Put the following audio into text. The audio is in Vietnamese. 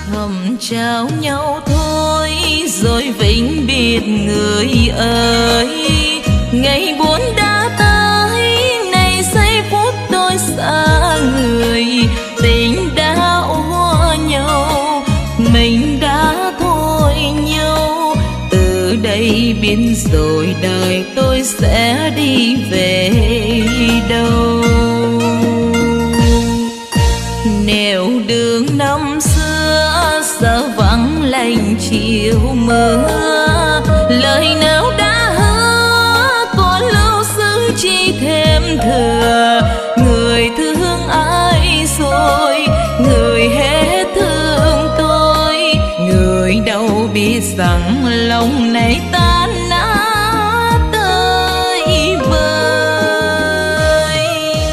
thầm trao nhau thôi rồi vĩnh biệt người ơi. Ngày buồn đã tới, này giây phút tôi xa người, tình đã úa nhau, mình đã thôi nhau. Từ đây biết rồi đời tôi sẽ đi về đâu. Nẻo đường năm xưa giờ vắng lạnh chiều mưa, lời nào